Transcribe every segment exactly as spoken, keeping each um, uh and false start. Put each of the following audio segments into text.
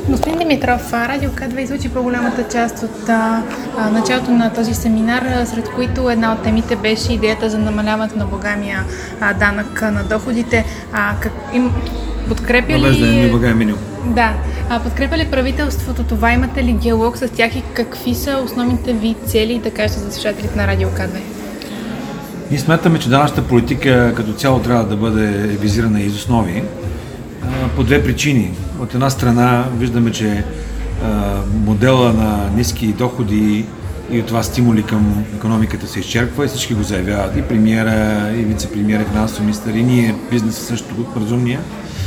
Господин Димитров, Радио К2 излучи по-голямата част от а, а, началото на този семинар, сред които една от темите беше идеята за намаляването на облагаемия данък на доходите. А, как, им, подкрепя ли... Навеждане на облагаем минимум. Да. А, подкрепя ли правителството това? Имате ли диалог с тях и какви са основните ви цели, да кажете за слушателите на Радио К2? Ние смятаме, че данъчната политика като цяло трябва да бъде визирана из основи по две причини. От една страна виждаме, че модела на ниски доходи и от това стимули към икономиката се изчерпва и всички го заявяват. И премиера, и вице-премиера, и финансов министър, и ние, бизнеса също разумния.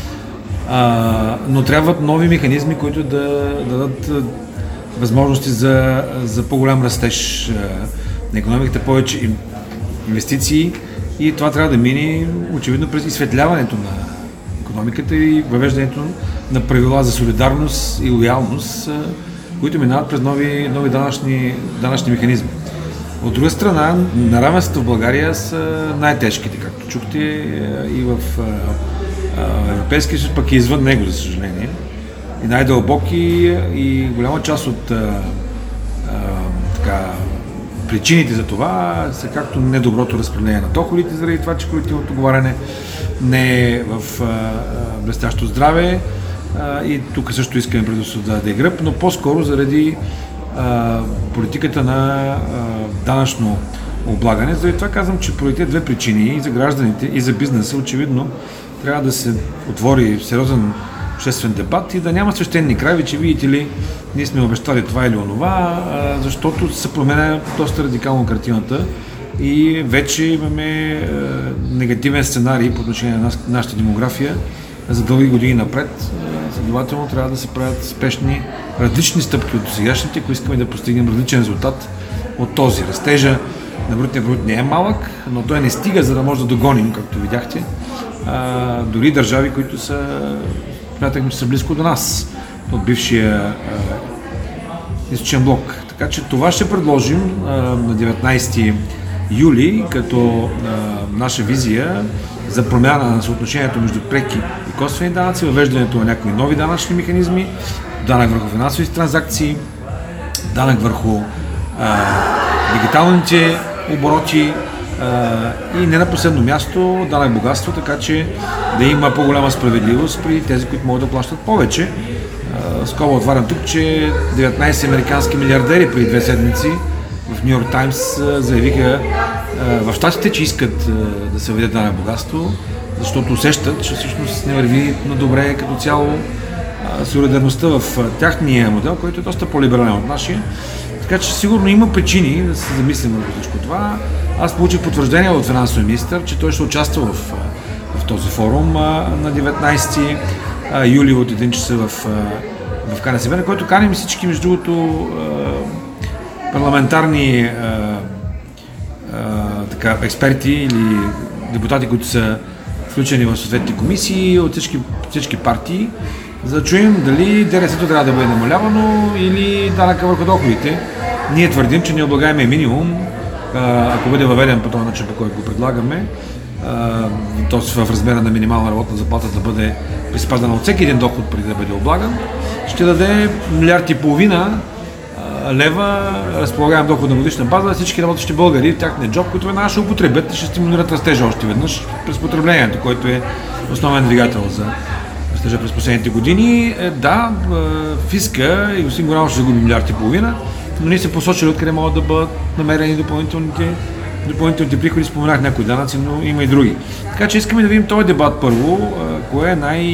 Но трябват нови механизми, които да дадат възможности за, за по-голям растеж на икономиката, повече инвестиции, и това трябва да мине очевидно през изсветляването на икономиката и въвеждането на правила за солидарност и лоялност, които минават през нови, нови данъчни, данъчни механизми. От друга страна, неравенствата в България са най-тежките, както чухте, и в Европейския съюз, пък и извън него, за съжаление. И най-дълбоки, и голяма част от а, а, така, причините за това са както недоброто разпределение на доходите, заради това, че колективното договаряне не е в а, блестящо здраве, а, и тук също искаме правителството да даде гръб, но по-скоро заради а, политиката на а, данъчно облагане. Заради това казвам, че поради тези две причини, и за гражданите, и за бизнеса, очевидно трябва да се отвори сериозен обществен дебат и да няма свещени крави, че видите ли, ние сме обещали това или онова, защото се променя доста радикално картината и вече имаме е, негативен сценарий по отношение на нас, нашата демография за дълги години напред. Следователно трябва да се правят спешни, различни стъпки от сегашните, ако искаме да постигнем различен резултат от този. Растежа на брутния продукт не е малък, но той не стига, за да може да догоним, както видяхте, а, дори държави, които са, смятахме, че са близко до нас, от бившия източен блок. Така че това ще предложим а, на деветнайсети юли като а, наша визия за промяна на съотношението между преки и косвени данъци, въвеждането на някои нови данъчни механизми, данък върху финансовите транзакции, данък върху а, дигиталните обороти а, и не на последно място данък богатство, така че да има по-голяма справедливост при тези, които могат да плащат повече. Скоба отварям тук, че деветнайсет американски милиардери преди две седмици в Нью Йорк Таймс заявиха в щатите, че искат да се въведе данък богатство, защото усещат, че всъщност не върви на добре като цяло солидарността в тяхния модел, който е доста по-либерален от нашия. Така че сигурно има причини да се замислим върху всичко това. Аз получих потвърждение от финансовия министър, че той ще участва в, в този форум на деветнайсети юли от един часа в, в КНСБ, на който каним всички, между другото, парламентарни а, а, така, експерти или депутати, които са включени в съответните комисии от всички, всички партии, за да чуем дали ДДС-то трябва да бъде намалявано или данъка върху доходите. Ние твърдим, че необлагаемия минимум, а, ако бъде въведен по този начин, по който го предлагаме, т.е. в размера на минимална работна заплата да бъде приспадана от всеки един доход преди да бъде облаган, ще даде милиард и половина лева разполагаем доход на годишна база на всички работещи българи, тяхния джоб, които веднага ще употребят и ще стимулират растежа още веднъж през потреблението, който е основен двигател за растежа през последните години. Да, фиска и господин Горанов ще загуби милиард и половина, но ние се посочили откъде могат да бъдат намерени допълнителните допълнителните приходи, споменах някои данъци, но има и други. Така че искаме да видим този дебат първо, кое е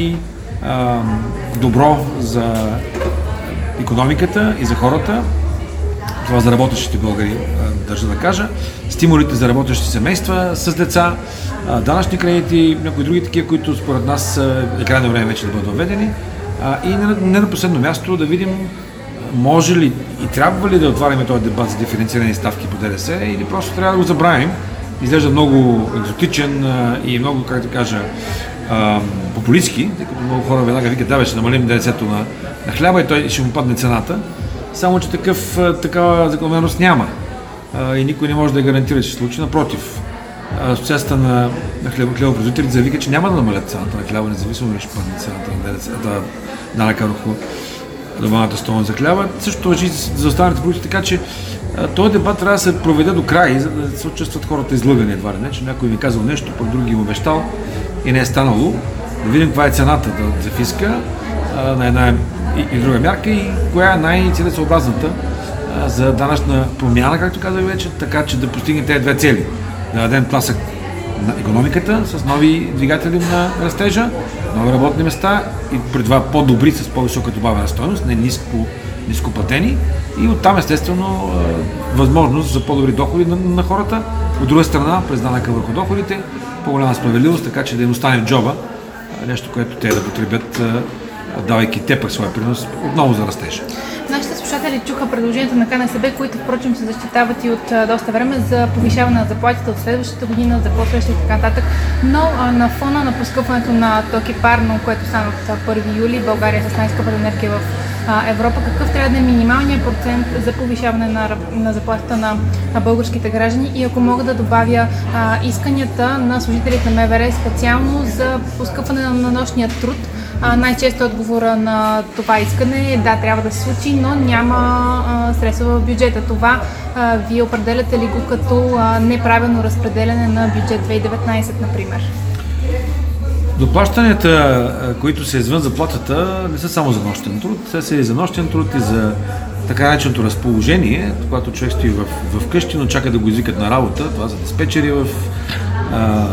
най-добро за икономиката и за хората, това за работещите българи, държа да кажа, стимулите за работещи семейства с деца, данъчни кредити, някои други такива, които според нас е крайно време вече да бъдат въведени, и не на последно място да видим може ли и трябва ли да отваряме този дебат за диференцирани ставки по ДДС или просто трябва да го забравим. Изглежда много екзотичен и много, как да кажа, популистски, тъй като много хора веднага викат, да, ще намалим ДДС-то на, на хляба и той ще му падне цената. Само че такъв, такава закономерност няма и никой не може да я гарантира, че ще случи. Напротив, Асоциацията на, на хлебопроизводителите завика, че няма да намалят цената на хляба, независимо ли ще падне цената на ДДС, данъка върху добавената стойност за хляба. Също важи за останалите продукти, така че този дебат трябва да се проведе до край, за да се чувстват хората излъгани едва ли не, че някой ми казал нещо, пък други им обещал и не е станало. Да видим каква е цената за фиска на една и, и друга мярка и коя е най-целесъобразната за данъчна промяна, както казах вече, така че да постигне тези две цели. Да дадем тласък на икономиката с нови двигатели на растежа, нови работни места и при това по-добри с по-висока добавена стойност, не ниско, ниско платени и оттам естествено възможност за по-добри доходи на, на хората. От друга страна, през данъка върху доходите, по-голяма справедливост, така че да им остане в джоба нещо, което те да потребят, давайки те пък своя принос отново за растеж. Нашите слушатели чуха предложението на КНСБ, които впрочем се защитават и от доста време за повишаване на заплатите от следващата година, за по-следващата и така нататък. Но а, на фона на поскъпването на ток и парно, което стана от първи юли, България с най-скъпата енергия в а, Европа, какъв трябва да е минималният процент за повишаване на, на заплатата на, на българските граждани и ако мога да добавя а, исканията на служителите на МВР специално за поскъпване на, на нощния труд. А, най-често отговора на това искане е да, трябва да се случи, но няма а, средства в бюджета. Това а, вие определяте ли го като а, неправилно разпределяне на бюджет две хиляди и деветнадесета, например? Доплащанията, които са извън заплатата, не са само за нощен труд, те са и за нощен труд и за така нареченото разположение, когато човек стои в, в къщи, но чака да го извикат на работа. Това са диспетчери в а,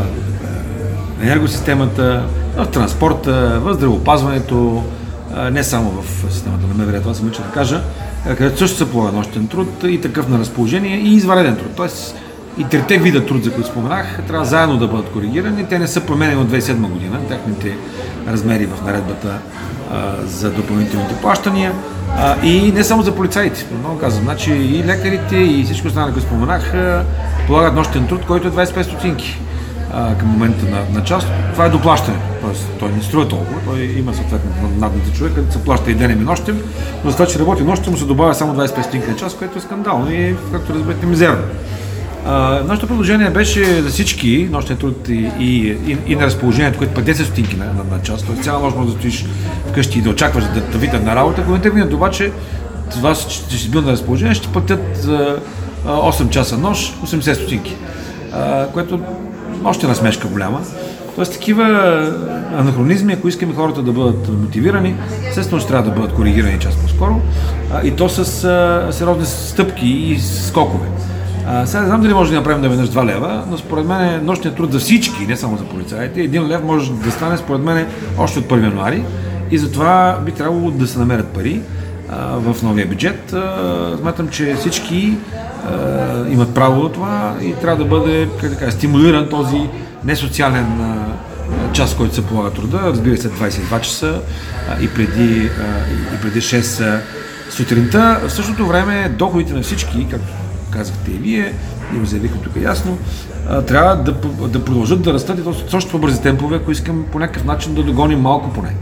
енергосистемата, в транспорта, в здравеопазването, не само в системата на МВР, това съм учил да кажа, където също се полага нощен труд и такъв на разположение и извънреден труд. Тоест и трите вида труд, за които споменах, трябва заедно да бъдат коригирани. Те не са променени от две хиляди и седма година, техните размери в наредбата а, за допълнителните плащания. А, и не само за полицаите, много казвам, значи и лекарите и всичко останало, които споменах, полагат нощен труд, който е двадесет и пет стотинки. Към момента на, на час, това е доплащане. Тоест, той не струва толкова, той има съответно надните човек, където се плаща и денем и нощем, но за това, че работи нощем, му се добавя само двадесет и пет стотинки на час, което е скандално и, както разберете, мизерно. А, нашето предложение беше за всички, нощен труд и, и, и, и на разположението, което е десет стотинки на, на, на час, т.е. цяла нощ може да стоиш вкъщи и да очакваш да, да видят на работа, ако не те видят обаче, това, че си бил на разположение, ще платят за осем часа нощ осемдесет стотинки, а, което още насмешка голяма. Тоест такива анахронизми, ако искаме хората да бъдат мотивирани, естествено ще трябва да бъдат коригирани час по-скоро а, и то с а, сериозни стъпки и скокове. А, сега не знам дали може да направим наведнъж два лева, но според мен нощният труд за всички, не само за полицаите, един лев може да стане според мен още от първи януари и затова би трябвало да се намерят пари а, в новия бюджет. А, смятам, че всички Uh, имат право на това и трябва да бъде, как да кажа, стимулиран този несоциален uh, час, който се полага труда, разбира се, двадесет и два часа uh, и, преди, uh, и преди шест uh, сутринта. В същото време доходите на всички, както казахте и вие, и го заявихме тук ясно, uh, трябва да, да продължат да растат и то с още по-бързи темпове, ако искам по някакъв начин да догоним малко поне.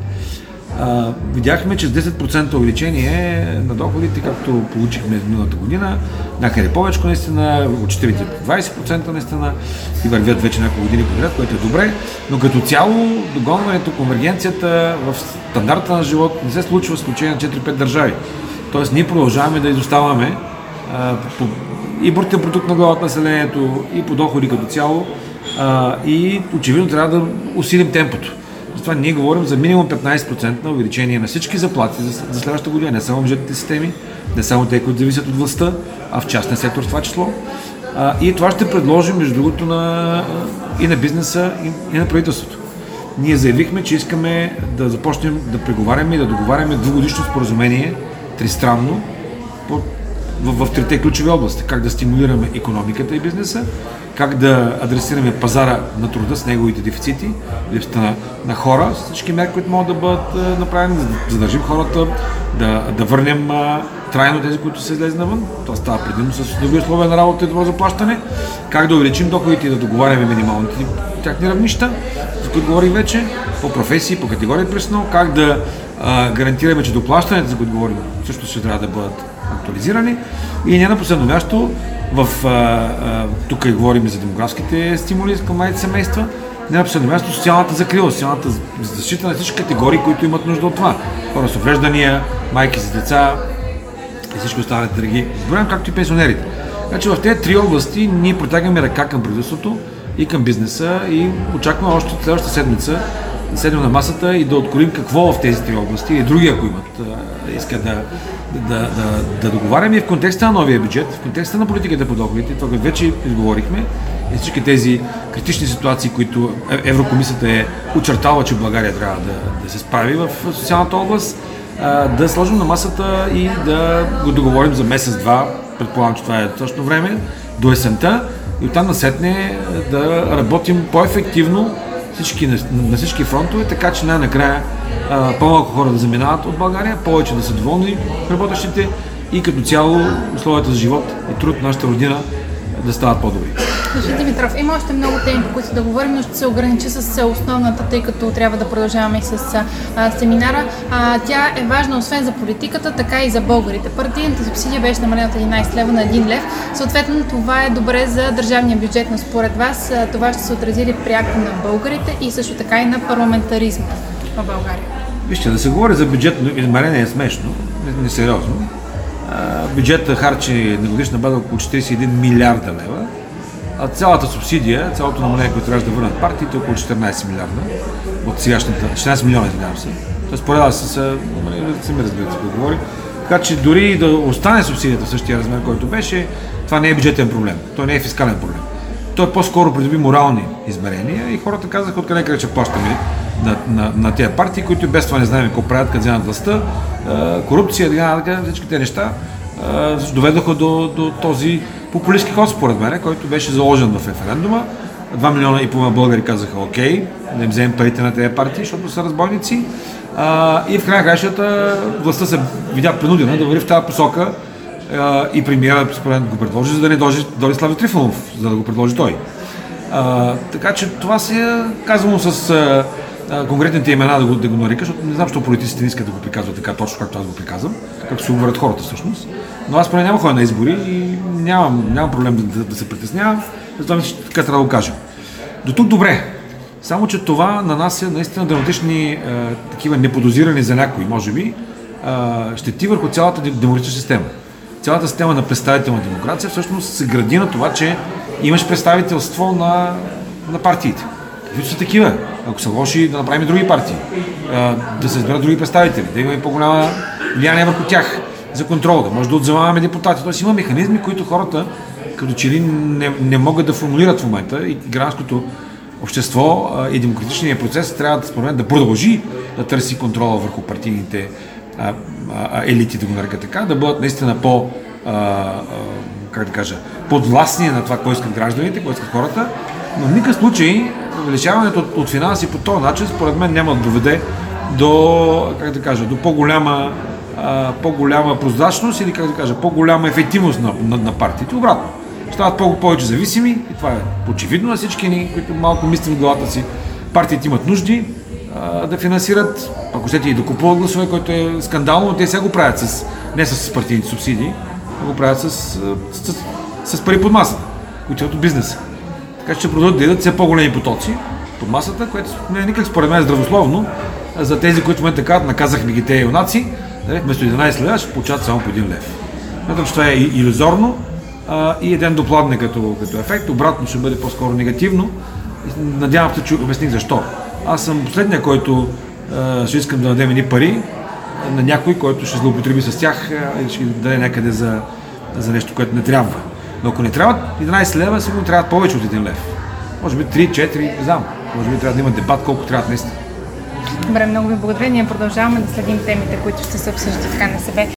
Uh, видяхме, че с десет процента увеличение на доходите, както получихме миналата година, някъде повече, наистина, учителите двадесет процента наистина и вървят вече няколко години подред, което е добре, но като цяло догонването, конвергенцията в стандарта на живот не се случва с изключение на четири-пет държави. Тоест ние продължаваме да изоставаме uh, по, и брутен продукт на глава от населението, и по доходи като цяло uh, и очевидно трябва да усилим темпото. Затова ние говорим за минимум петнадесет процента на увеличение на всички заплати за, за следващата година, не само бюджетните системи, не само те, които зависят от властта, а в частния сектор в това число. А, и това ще предложим, между другото, на, и на бизнеса, и, и на правителството. Ние заявихме, че искаме да започнем да преговаряме и да договаряме двугодишно споразумение, тристранно, по, в, в трите ключови области. Как да стимулираме икономиката и бизнеса, как да адресираме пазара на труда с неговите дефицити, липсата на, на хора, с всички мерки, които могат да бъдат а, направени, за да задържим хората, да, да върнем а, трайно тези, които са излезли навън. Това става предимно с добри условия на работа и добро заплащане. Как да увеличим доходите и да договаряме минималните тяхни равнища, за които говорих вече, по професии, по категории персонал, как да а, гарантираме, че доплащането, за които говорим, също ще трябва да бъдат актуализирани. И не на последно място, в, а, а, тук и говорим за демографските стимули към младите семейства, Не на последно място социалната закрила, социалната защита на всички категории, които имат нужда от това. Хора с увреждания, майки с деца и всички останали драги. Изборим, както и пенсионерите. Значи в тези три области ние протягаме ръка към правителството и към бизнеса и очакваме още следващата седмица да седнем на масата и да откроим какво в тези три области или други, ако имат, искат да, да, да, да договаряме и в контекста на новия бюджет, в контекста на политиката по доходите, това вече изговорихме и всички тези критични ситуации, които Еврокомисията е очертала, че България трябва да, да се справи в социалната област, да сложим на масата и да го договорим за месец-два, предполагам, че това е точно време, до есента и оттам насетне да работим по-ефективно всички, на, на всички фронтове, така че най-накрая по-малко хора да заминават от България, повече да са доволни работещите и като цяло условията за живот и труд в нашата родина да стават по-добри. Слушай, Димитров, има още много теми, по които да говорим, но ще се ограничи с основната, тъй като трябва да продължаваме и с а, семинара. А, тя е важна освен за политиката, така и за българите. Партийната субсидия беше намалена от единайсет лева на един лев. Съответно, това е добре за държавния бюджет, но според вас това ще се отрази ли пряко на българите и също така и на парламентаризма в България? Вижте, да се говори за бюджетно измерение е смешно, несериозно. Бюджетът харчи на годишна база около четирийсет и един милиарда лева, а цялата субсидия, цялото намаление, което трябва да върнат партиите, е около четиринайсет милиарда от сегашната, шестнайсет милиона, извинявам се. Тоест, поредава се, сами разбирате, да говори. Така че дори да остане субсидията в същия размер, който беше, това не е бюджетен проблем, той не е фискален проблем. Той по-скоро придоби морални измерения и хората казаха откъде къде ще плащаме на, на, на тези партии, които без това не знаем какво правят, къде вземат властта, корупция, така, всички тези неща доведоха до, до този популистски ход, според мен, който беше заложен в референдума. Два милиона и половина българи казаха окей, да им вземем парите на тези партии, защото са разбойници. А, и в края кращата властта се видя принудена да върви в тази посока а, и премиерът според мен го предложи, за да не дойде дойде Слави Трифонов, за да го предложи той. А, така че това си е казано с а, а, конкретните имена да го, да го нарека, защото не знам, защо политиците не искат да го приказват така точно, както аз го приказвам, както се говорят хората всъщност. Но аз поне няма ходя на избори и нямам, нямам проблем да, да, да се притеснявам, затова ми така трябва да го кажа. До тук добре, само че това на нас е наистина драматични е, такива неподозирани за някои, може би, е, щети върху цялата демократична система. Цялата система на представителна демокрация всъщност се гради на това, че имаш представителство на, на партиите. Каквито са такива? Ако са лоши, да направим други партии, е, да се изберат други представители, да имаме по-голяма влияние върху тях за контрол, да може да отзоваваме депутати. Тоест има механизми, които хората като че ли не, не могат да формулират в момента и гражданското общество а, и демократичният процес трябва да, според мен, да продължи да търси контрола върху партийните а, а, елити, да го нарека така, да бъдат наистина по, а, а, как да кажа, подвластни на това, кой искат гражданите, кой искат хората, но в никакъв случай увеличаването от, от финанси по този начин, според мен, няма да доведе до, как да кажа, до по-голяма по-голяма прозрачност или, как да кажа, по-голяма ефективност на, на, на партиите. Обратно, стават повече зависими и това е очевидно на всички ни, които малко мислим в главата си. Партиите имат нужди а, да финансират, ако щете и да купуват гласове, което е скандално, но те сега го правят с, не с партийните субсидии, а го правят с, с, с, с пари под масата, които от бизнеса. Така че ще продължат да идат все по-големи потоци под масата, което не е никак според мен здравословно за тези, които в момента казват, наказахме ги тези юнаци, вместо единайсет лева ще получават само по един лев. Смятам, че това е илюзорно а, и един допладне като, като ефект. Обратно ще бъде по-скоро негативно. Надявам се, че обясних защо. Аз съм последния, който а, ще искам да дадем едни пари на някой, който ще злоупотреби с тях и ще ги даде някъде за, за нещо, което не трябва. Но ако не трябват единайсет лева, сигурно трябват повече от един лев. Може би три, четири, не знам. Може би трябва да има дебат колко трябва наистина. Добре, много ви благодаря. Ние продължаваме да следим темите, които ще се обсъждат в КНСБ.